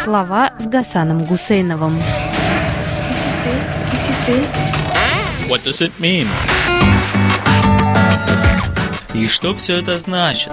Слова с Гасаном Гусейновым. What does it mean? И что все это значит?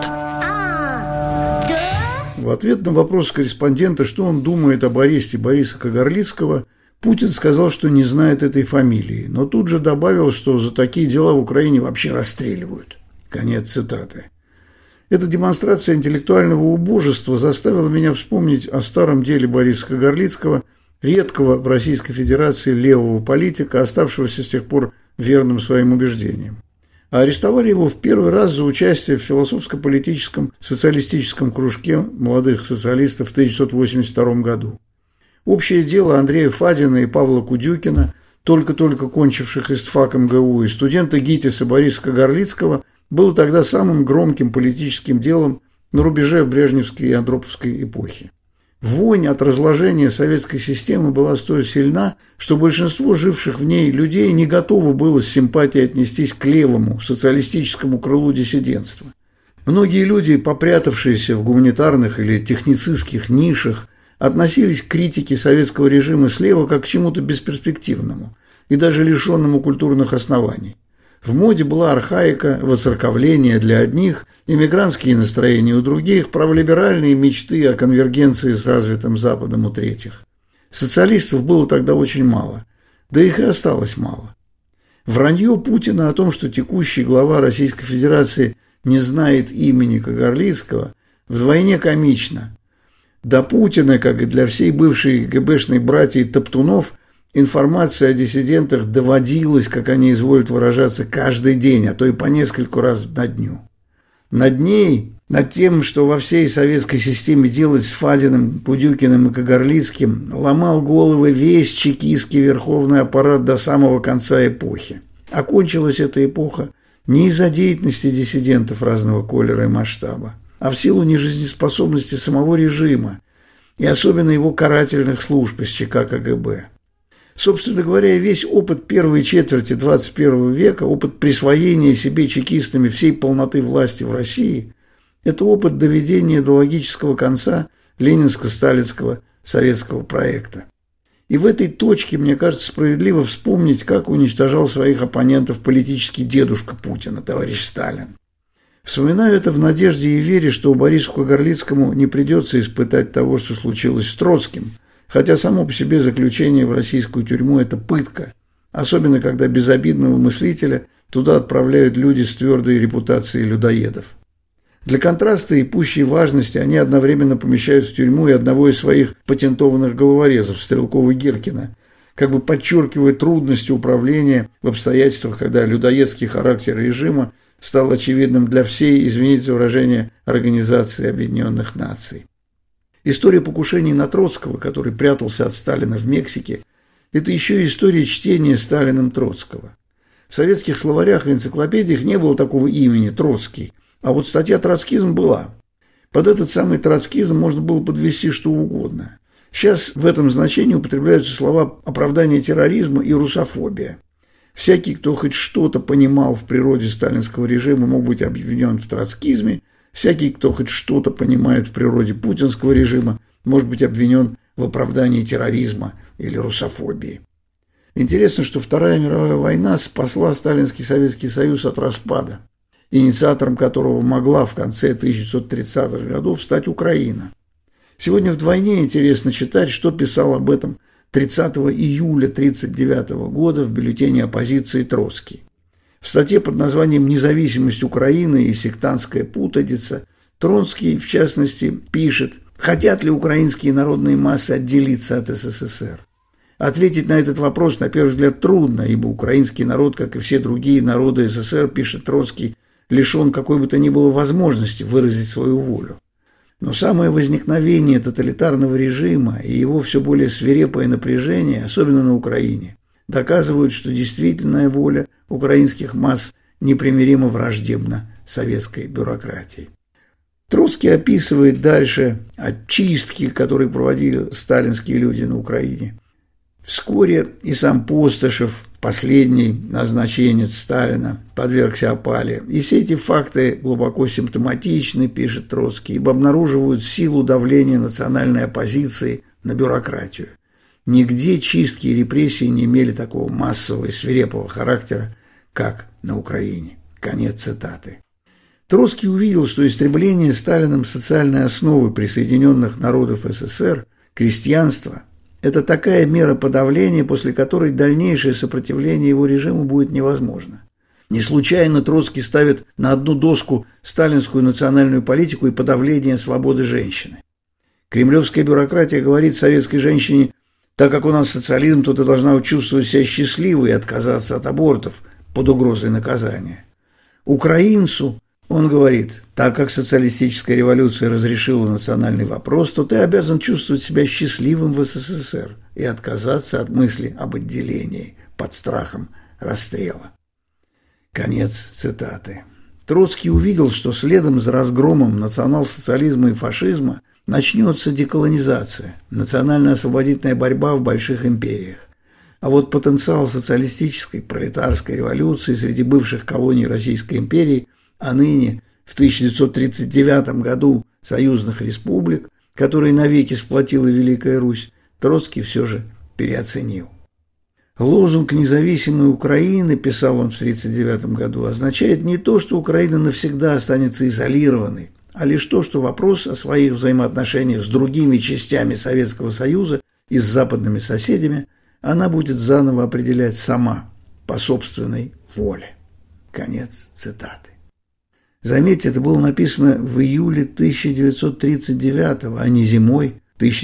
В ответ на вопрос корреспондента, что он думает об аресте Бориса Кагарлицкого, Путин сказал, что не знает этой фамилии, но тут же добавил, что за такие дела в Украине вообще расстреливают. Конец цитаты. Эта демонстрация интеллектуального убожества заставила меня вспомнить о старом деле Бориса Кагарлицкого, редкого в Российской Федерации левого политика, оставшегося с тех пор верным своим убеждениям. А арестовали его в первый раз за участие в философско-политическом социалистическом кружке молодых социалистов в 1982 году. Общее дело Андрея Фадина и Павла Кудюкина, только-только кончивших истфак МГУ, и студента ГИТИСа Бориса Кагарлицкого, было тогда самым громким политическим делом на рубеже Брежневской и Андроповской эпохи. Вонь от разложения советской системы была столь сильна, что большинство живших в ней людей не готово было с симпатией отнестись к левому, социалистическому крылу диссидентства. Многие люди, попрятавшиеся в гуманитарных или техницистских нишах, относились к критике советского режима слева как к чему-то бесперспективному и даже лишенному культурных оснований. В моде была архаика, воцерковление для одних, иммигрантские настроения у других, праволиберальные мечты о конвергенции с развитым Западом у третьих. Социалистов было тогда очень мало, да их и осталось мало. Вранье Путина о том, что текущий глава Российской Федерации не знает имени Кагарлицкого, вдвойне комично. До Путина, как и для всей бывшей ГБшной братьи Топтунов, информация о диссидентах доводилась, как они изволят выражаться, каждый день, а то и по нескольку раз на дню. Над ней, над тем, что во всей советской системе делать с Фадиным, Кудюкиным и Кагарлицким, ломал головы весь чекистский верховный аппарат до самого конца эпохи. Окончилась эта эпоха не из-за деятельности диссидентов разного колера и масштаба, а в силу нежизнеспособности самого режима и особенно его карательных служб из ЧК КГБ. Собственно говоря, весь опыт первой четверти 21 века, опыт присвоения себе чекистами всей полноты власти в России, это опыт доведения до логического конца ленинско-сталинского советского проекта. И в этой точке, мне кажется, справедливо вспомнить, как уничтожал своих оппонентов политический дедушка Путина, товарищ Сталин. Вспоминаю это в надежде и вере, что Борису Кагарлицкому не придется испытать того, что случилось с Троцким, хотя само по себе заключение в российскую тюрьму – это пытка, особенно когда безобидного мыслителя туда отправляют люди с твердой репутацией людоедов. Для контраста и пущей важности они одновременно помещают в тюрьму и одного из своих патентованных головорезов, Стрелкова-Гиркина, как бы подчеркивая трудности управления в обстоятельствах, когда людоедский характер режима стал очевидным для всей, извините за выражение, Организации Объединенных Наций. История покушений на Троцкого, который прятался от Сталина в Мексике, это еще и история чтения Сталиным Троцкого. В советских словарях и энциклопедиях не было такого имени Троцкий, а вот статья «Троцкизм» была. Под этот самый троцкизм можно было подвести что угодно. Сейчас в этом значении употребляются слова оправдание терроризма и русофобия. Всякий, кто хоть что-то понимал в природе сталинского режима, мог быть обвинен в троцкизме. Всякий, кто хоть что-то понимает в природе путинского режима, может быть обвинен в оправдании терроризма или русофобии. Интересно, что Вторая мировая война спасла Сталинский Советский Союз от распада, инициатором которого могла в конце 1930-х годов стать Украина. Сегодня вдвойне интересно читать, что писал об этом 30 июля 1939 года в бюллетене оппозиции Троцкий. В статье под названием «Независимость Украины и сектантская путаница» Троцкий, в частности, пишет: «Хотят ли украинские народные массы отделиться от СССР? Ответить на этот вопрос, на первый взгляд, трудно, ибо украинский народ, как и все другие народы СССР, пишет Троцкий, лишен какой бы то ни было возможности выразить свою волю. Но самое возникновение тоталитарного режима и его все более свирепое напряжение, особенно на Украине, доказывают, что действительная воля украинских масс непримиримо враждебна советской бюрократии». Троцкий описывает дальше очистки, которые проводили сталинские люди на Украине. Вскоре и сам Постышев, последний назначенец Сталина, подвергся опале. И все эти факты глубоко симптоматичны, пишет Троцкий, ибо обнаруживают силу давления национальной оппозиции на бюрократию. Нигде чистки и репрессии не имели такого массового и свирепого характера, как на Украине. Конец цитаты. Троцкий увидел, что истребление Сталиным социальной основы присоединенных народов СССР, крестьянства, это такая мера подавления, после которой дальнейшее сопротивление его режиму будет невозможно. Не случайно Троцкий ставит на одну доску сталинскую национальную политику и подавление свободы женщины. Кремлевская бюрократия говорит советской женщине: так как у нас социализм, то ты должна чувствовать себя счастливой и отказаться от абортов под угрозой наказания. Украинцу он говорит: так как социалистическая революция разрешила национальный вопрос, то ты обязан чувствовать себя счастливым в СССР и отказаться от мысли об отделении под страхом расстрела. Конец цитаты. Троцкий увидел, что следом за разгромом национал-социализма и фашизма начнется деколонизация, национально-освободительная борьба в больших империях. А вот потенциал социалистической пролетарской революции среди бывших колоний Российской империи, а ныне в 1939 году союзных республик, которые навеки сплотила Великая Русь, Троцкий все же переоценил. Лозунг «Независимой Украины», писал он в 1939 году, означает не то, что Украина навсегда останется изолированной, а лишь то, что вопрос о своих взаимоотношениях с другими частями Советского Союза и с западными соседями она будет заново определять сама, по собственной воле. Конец цитаты. Заметьте, это было написано в июле 1939, а не зимой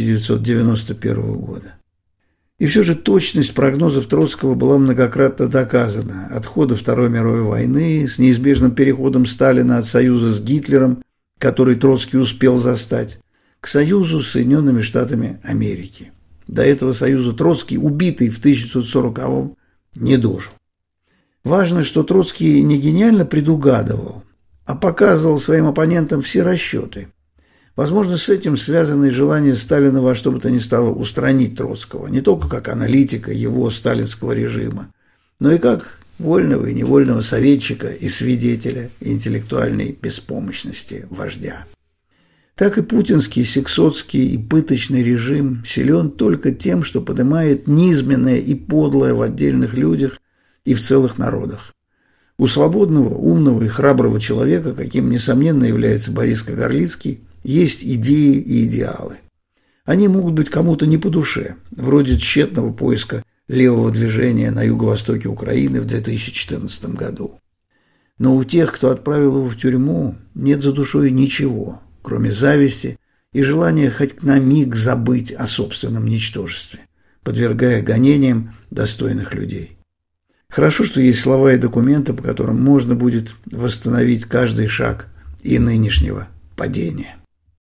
1991 года. И все же точность прогнозов Троцкого была многократно доказана. От хода Второй мировой войны с неизбежным переходом Сталина от союза с Гитлером, который Троцкий успел застать, к союзу с Соединенными Штатами Америки. До этого союза Троцкий, убитый в 1940-м, не дожил. Важно, что Троцкий не гениально предугадывал, а показывал своим оппонентам все расчеты. Возможно, с этим связано и желание Сталина во что бы то ни стало устранить Троцкого, не только как аналитика его сталинского режима, но и как вольного и невольного советчика и свидетеля интеллектуальной беспомощности вождя. Так и путинский, сексотский и пыточный режим силен только тем, что поднимает низменное и подлое в отдельных людях и в целых народах. У свободного, умного и храброго человека, каким, несомненно, является Борис Кагарлицкий, есть идеи и идеалы. Они могут быть кому-то не по душе, вроде тщетного поиска левого движения на юго-востоке Украины в 2014 году. Но у тех, кто отправил его в тюрьму, нет за душой ничего, кроме зависти и желания хоть на миг забыть о собственном ничтожестве, подвергая гонениям достойных людей. Хорошо, что есть слова и документы, по которым можно будет восстановить каждый шаг и нынешнего падения.